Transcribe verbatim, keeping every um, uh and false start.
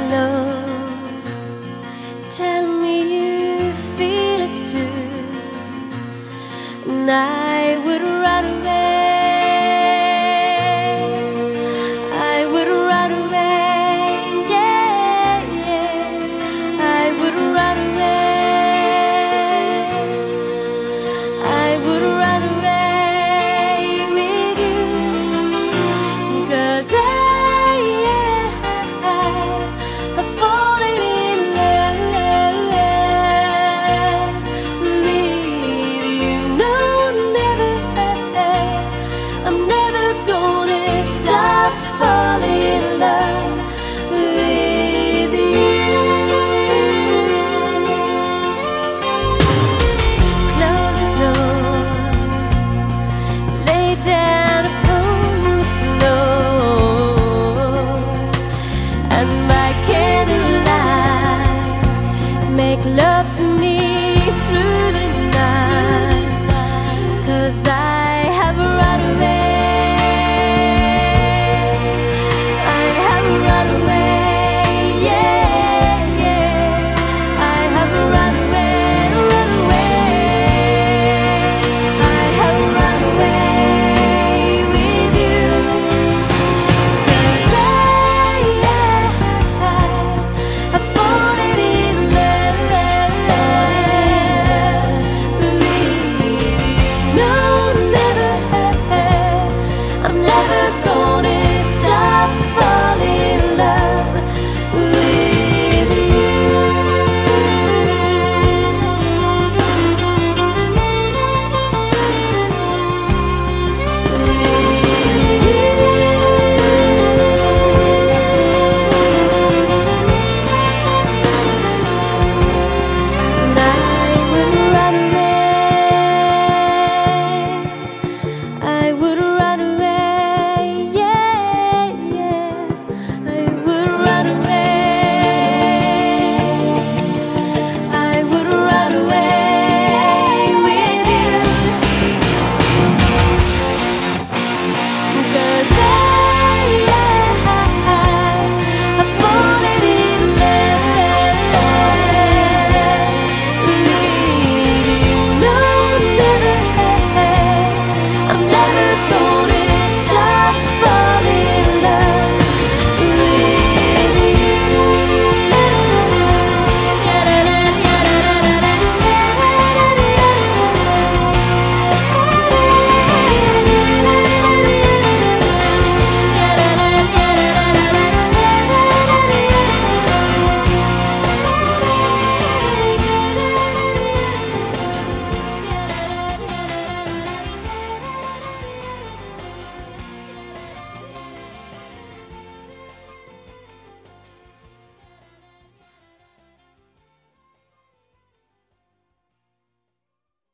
alone. Tell me you feel it too, and I would run away. I would run away, yeah, yeah. I would run away. I would run away with you, 'cause I make love to me through the night, 'cause I have run away. I have run away, yeah, yeah. I have run away, run away. I have run away with you, 'cause I, yeah, I've fallen in love. I would